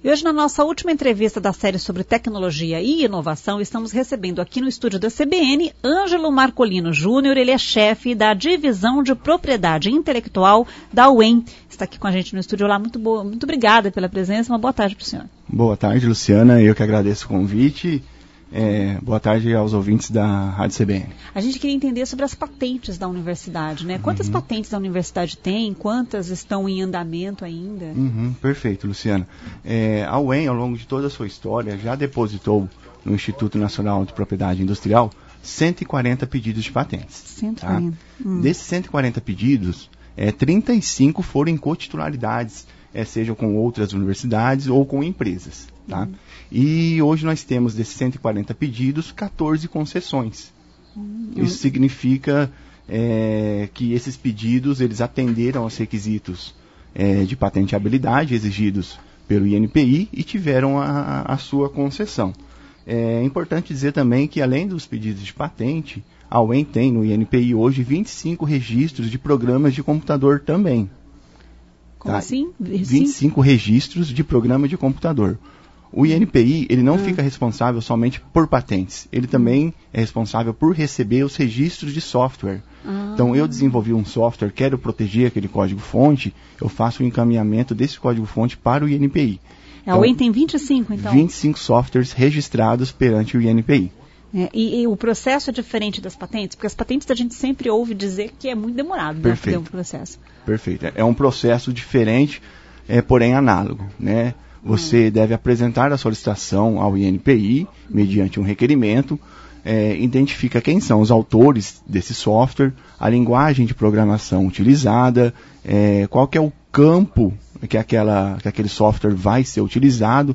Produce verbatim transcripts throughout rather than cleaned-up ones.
E hoje, na nossa última entrevista da série sobre tecnologia e inovação, estamos recebendo aqui no estúdio da C B N, Ângelo Marcolino Júnior. Ele é chefe da Divisão de Propriedade Intelectual da U E M. Está aqui com a gente no estúdio. Olá, muito, boa, muito obrigada pela presença. Uma boa tarde para o senhor. Boa tarde, Luciana. Eu que agradeço o convite. É, boa tarde aos ouvintes da Rádio C B N. A gente queria entender sobre as patentes da universidade, né? Quantas uhum. patentes a universidade tem? Quantas estão em andamento ainda? Uhum, perfeito, Luciana. É, a U E M, ao longo de toda a sua história, já depositou no Instituto Nacional de Propriedade Industrial cento e quarenta pedidos de patentes. cento e quarenta. Tá? Hum. Desses cento e quarenta pedidos, é, trinta e cinco foram em cotitularidades, é, seja com outras universidades ou com empresas. Tá? Uhum. E hoje nós temos, desses cento e quarenta pedidos, quatorze concessões. Uhum. Isso significa é, que esses pedidos eles atenderam aos requisitos é, de patenteabilidade exigidos pelo I N P I e tiveram a, a sua concessão. É importante dizer também que, além dos pedidos de patente, a U E M tem no I N P I hoje vinte e cinco registros de programas de computador também. Como tá? assim? vinte e cinco registros de programa de computador. O I N P I, ele não hum. fica responsável somente por patentes, ele também é responsável por receber os registros de software. Ah. Então, eu desenvolvi um software, quero proteger aquele código-fonte, eu faço o encaminhamento desse código-fonte para o I N P I. A U E M tem vinte e cinco, então? vinte e cinco softwares registrados perante o I N P I. É, e, e o processo é diferente das patentes? Porque as patentes a gente sempre ouve dizer que é muito demorado. Perfeito. Né, um processo. Perfeito. É um processo diferente, é, porém análogo, né? Você hum. deve apresentar a solicitação ao I N P I, mediante um requerimento, é, identifica quem são os autores desse software, a linguagem de programação utilizada, é, qual que é o campo que, aquela, que aquele software vai ser utilizado,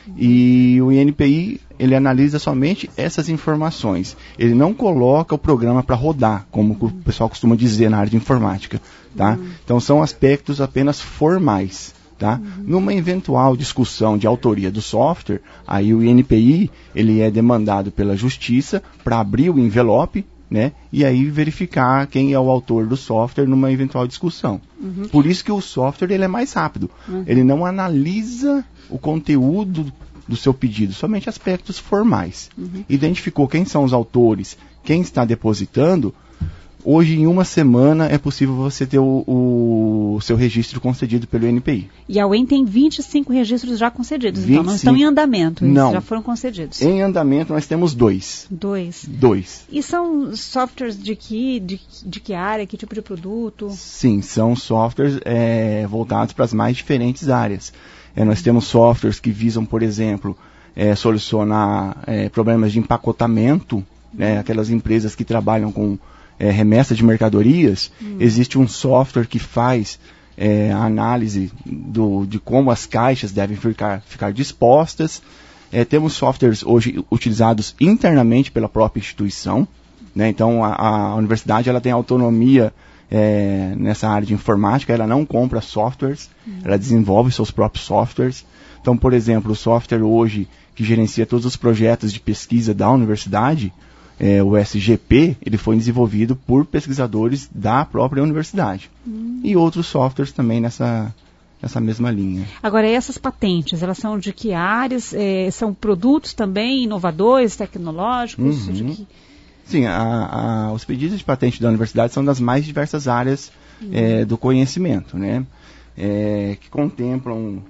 e o I N P I ele analisa somente essas informações. Ele não coloca o programa para rodar, como o pessoal costuma dizer na área de informática. Tá? Hum. Então são aspectos apenas formais. Tá? Uhum. Numa eventual discussão de autoria do software, aí o I N P I ele é demandado pela justiça para abrir o envelope, né, e aí verificar quem é o autor do software numa eventual discussão. Uhum. Por isso que o software ele é mais rápido. Uhum. Ele não analisa o conteúdo do seu pedido, somente aspectos formais. Uhum. Identificou quem são os autores, quem está depositando. Hoje, em uma semana, é possível você ter o, o seu registro concedido pelo I N P I. E a U E M tem vinte e cinco registros já concedidos, vinte e cinco. Então não estão em andamento, eles não. já foram concedidos. Em andamento nós temos dois. Dois. Dois. E são softwares de que, de, de que área, que tipo de produto? Sim, são softwares é, voltados para as mais diferentes áreas. É, nós temos softwares que visam, por exemplo, é, solucionar é, problemas de empacotamento, né, aquelas empresas que trabalham com É, remessa de mercadorias. Hum. Existe um software que faz é, a análise do, de como as caixas devem ficar, ficar dispostas. É, temos softwares hoje utilizados internamente pela própria instituição, né? Então a, a universidade ela tem autonomia é, nessa área de informática, ela não compra softwares, hum. ela desenvolve seus próprios softwares. Então, por exemplo, o software hoje que gerencia todos os projetos de pesquisa da universidade, É, o S G P, ele foi desenvolvido por pesquisadores da própria universidade. Hum. E outros softwares também nessa, nessa mesma linha. Agora, essas patentes, elas são de que áreas? É, são produtos também inovadores, tecnológicos? Uhum. De que... Sim, a, a, os pedidos de patente da universidade são das mais diversas áreas uhum. é, do conhecimento, né? É, que contemplam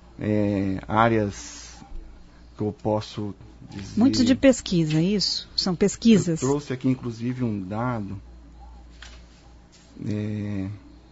é, áreas que eu posso... dizer... Muito de pesquisa, isso? São pesquisas? Eu trouxe aqui, inclusive, um dado. É,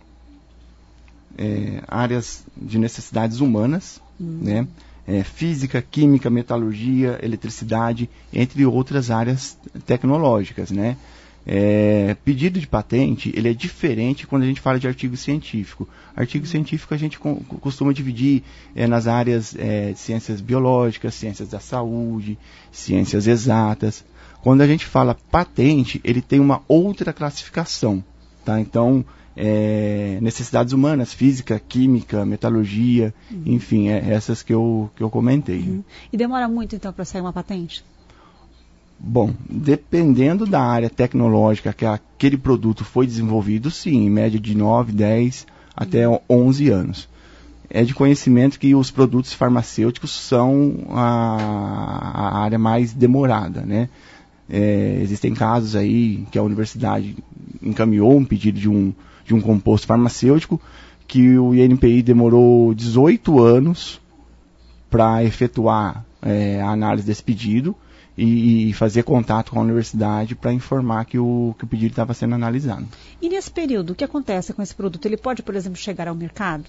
é, áreas de necessidades humanas, hum. né? É, física, química, metalurgia, eletricidade, entre outras áreas tecnológicas, né? É, pedido de patente, ele é diferente quando a gente fala de artigo científico. Artigo hum. científico a gente co- costuma dividir é, nas áreas é, de ciências biológicas, ciências da saúde, ciências exatas. Quando a gente fala patente, ele tem uma outra classificação, tá? Então, é, necessidades humanas, física, química, metalurgia, uhum. enfim, é essas que eu, que eu comentei. Uhum. E demora muito, então, para sair uma patente? Bom, dependendo da área tecnológica que aquele produto foi desenvolvido, sim, em média de nove, dez até onze anos. é de conhecimento que os produtos farmacêuticos são a, a área mais demorada, né? É, existem casos aí que a universidade encaminhou um pedido de um, de um composto farmacêutico que o I N P I demorou dezoito anos para efetuar é, a análise desse pedido e, e fazer contato com a universidade para informar que o, que o pedido estava sendo analisado. E nesse período, o que acontece com esse produto? Ele pode, por exemplo, chegar ao mercado?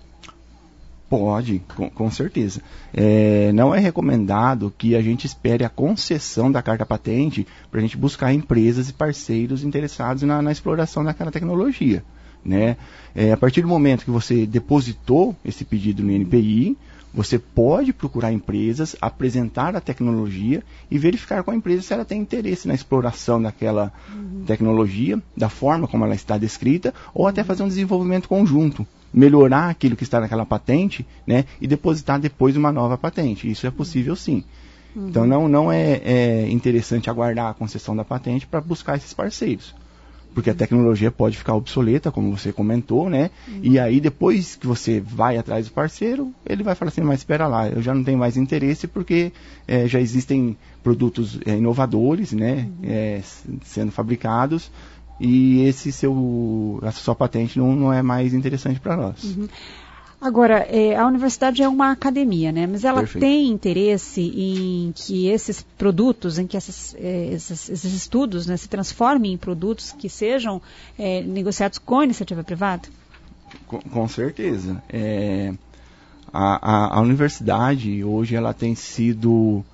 Pode, com, com certeza. É, não é recomendado que a gente espere a concessão da carta patente para a gente buscar empresas e parceiros interessados na, na exploração daquela tecnologia, né? É, a partir do momento que você depositou esse pedido no I N P I, você pode procurar empresas, apresentar a tecnologia e verificar com a empresa se ela tem interesse na exploração daquela uhum. tecnologia, da forma como ela está descrita, ou até fazer um desenvolvimento conjunto, melhorar aquilo que está naquela patente, né, e depositar depois uma nova patente. Isso é possível sim. Uhum. Então não, não é, é interessante aguardar a concessão da patente para buscar esses parceiros. Porque a tecnologia pode ficar obsoleta, como você comentou, né? Uhum. E aí, depois que você vai atrás do parceiro, ele vai falar assim, mas espera lá, eu já não tenho mais interesse porque é, já existem produtos é, inovadores, né? Uhum. É, sendo fabricados, e esse seu, essa sua patente não, não é mais interessante para nós. Uhum. Agora, é, a universidade é uma academia, né? Mas ela Perfeito. Tem interesse em que esses produtos, em que essas, é, esses, esses estudos, né, se transformem em produtos que sejam é, negociados com a iniciativa privada? Com, com certeza. É, a, a, a universidade, hoje, ela tem sido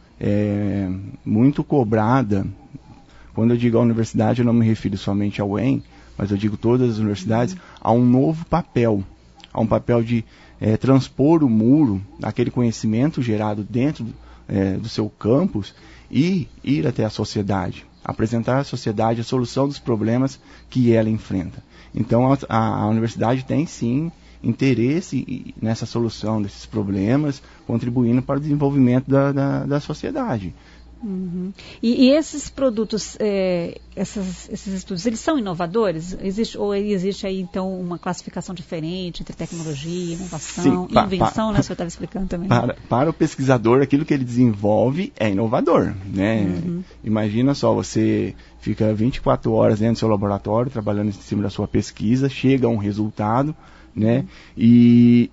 é, muito cobrada. Quando eu digo a universidade, eu não me refiro somente ao U E M, mas eu digo todas as universidades, uhum. a um novo papel. A um papel de é, transpor o muro, aquele conhecimento gerado dentro é, do seu campus e ir até a sociedade, apresentar à sociedade a solução dos problemas que ela enfrenta. Então a, a, a universidade tem sim interesse nessa solução desses problemas, contribuindo para o desenvolvimento da, da, da sociedade. Uhum. E, e esses produtos, é, essas, esses estudos, eles são inovadores? Existe, ou existe aí, então, uma classificação diferente entre tecnologia, inovação, Sim, pa, invenção, pa, né? O senhor estava explicando também. Para, para o pesquisador, aquilo que ele desenvolve é inovador, né? Uhum. Imagina só, você fica vinte e quatro horas dentro do seu laboratório, trabalhando em cima da sua pesquisa, chega a um resultado, né? E,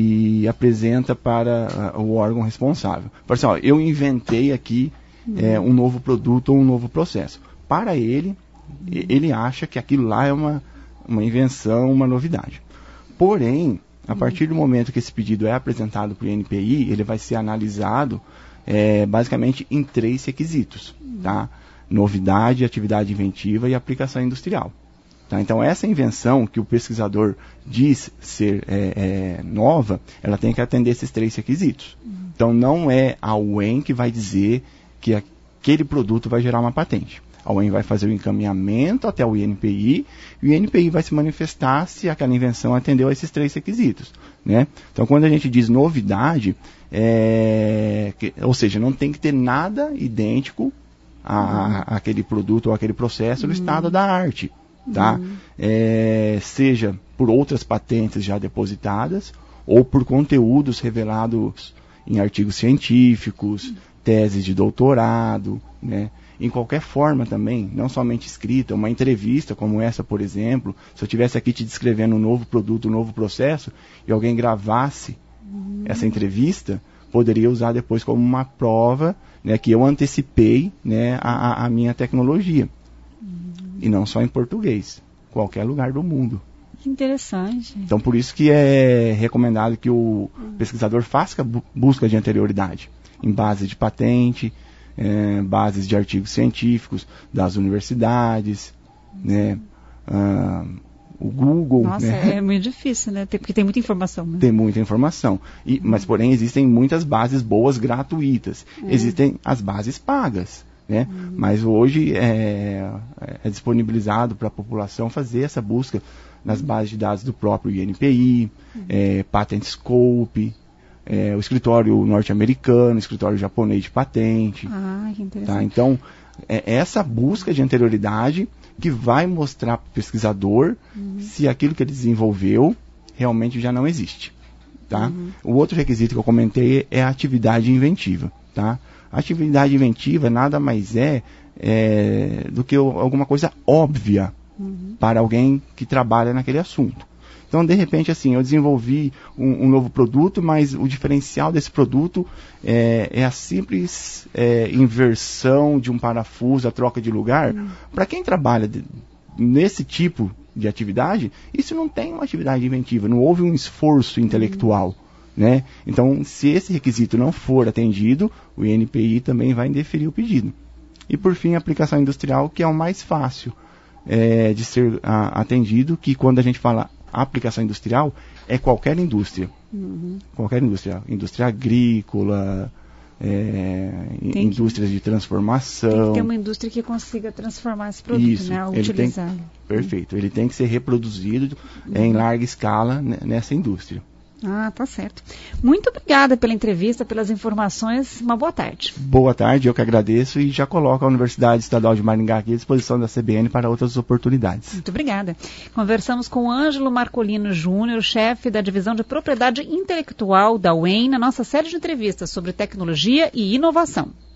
e apresenta para uh, o órgão responsável. Fala assim, ó, eu inventei aqui É, um novo produto ou um novo processo. Para ele, uhum. ele acha que aquilo lá é uma, uma invenção, uma novidade. Porém, a uhum. partir do momento que esse pedido é apresentado para o I N P I, ele vai ser analisado é, basicamente em três requisitos. Uhum. Tá? Novidade, atividade inventiva e aplicação industrial. Tá? Então, essa invenção que o pesquisador diz ser é, é, nova, ela tem que atender esses três requisitos. Uhum. Então, não é a U E M que vai dizer que aquele produto vai gerar uma patente. A U E M vai fazer o encaminhamento até o I N P I, e o I N P I vai se manifestar se aquela invenção atendeu a esses três requisitos, né? Então, quando a gente diz novidade, é, que, ou seja, não tem que ter nada idêntico a, uhum. a, aquele produto ou aquele processo no uhum. estado da arte, tá? Uhum. É, seja por outras patentes já depositadas, ou por conteúdos revelados em artigos científicos, uhum. teses de doutorado, né? Em qualquer forma também, não somente escrita, uma entrevista como essa, por exemplo, se eu estivesse aqui te descrevendo um novo produto, um novo processo, e alguém gravasse uhum. essa entrevista, poderia usar depois como uma prova, né, que eu antecipei, né, a, a minha tecnologia. Uhum. E não só em português, qualquer lugar do mundo. Que interessante. Então, por isso que é recomendado que o uhum. pesquisador faça bu- busca de anterioridade, em base de patente, é, bases de artigos científicos das universidades, né, ah, o Google. Nossa, né? é muito difícil, né? Tem, porque tem muita informação. Né? Tem muita informação. E, mas, porém, existem muitas bases boas gratuitas. É. Existem as bases pagas. Né? Uhum. Mas hoje é, é disponibilizado para a população fazer essa busca nas bases de dados do próprio I N P I, uhum. é, Patent Scope, É, o escritório norte-americano, o escritório japonês de patente. Ah, que interessante. Tá? Então, é essa busca de anterioridade que vai mostrar para o pesquisador uhum. se aquilo que ele desenvolveu realmente já não existe. Tá? Uhum. O outro requisito que eu comentei é a atividade inventiva. Tá? A atividade inventiva nada mais é, é do que alguma coisa óbvia uhum. para alguém que trabalha naquele assunto. Então, de repente, assim, eu desenvolvi um, um novo produto, mas o diferencial desse produto é, é a simples é, inversão de um parafuso, a troca de lugar. Uhum. Para quem trabalha de, nesse tipo de atividade, isso não tem uma atividade inventiva, não houve um esforço intelectual. Uhum. Né? Então, se esse requisito não for atendido, o I N P I também vai indeferir o pedido. E, por fim, a aplicação industrial, que é o mais fácil é, de ser a, atendido, que quando a gente fala aplicação industrial, é qualquer indústria. Uhum. Qualquer indústria. Indústria agrícola, é, indústrias que, de transformação. Tem que ter uma indústria que consiga transformar esse produto, Isso, né? Ele Utilizar. Tem, perfeito. Ele tem que ser reproduzido uhum. em larga escala nessa indústria. Ah, tá certo. Muito obrigada pela entrevista, pelas informações. Uma boa tarde. Boa tarde, eu que agradeço e já coloco a Universidade Estadual de Maringá aqui à disposição da C B N para outras oportunidades. Muito obrigada. Conversamos com o Ângelo Marcolino Júnior, chefe da Divisão de Propriedade Intelectual da U E M, na nossa série de entrevistas sobre tecnologia e inovação.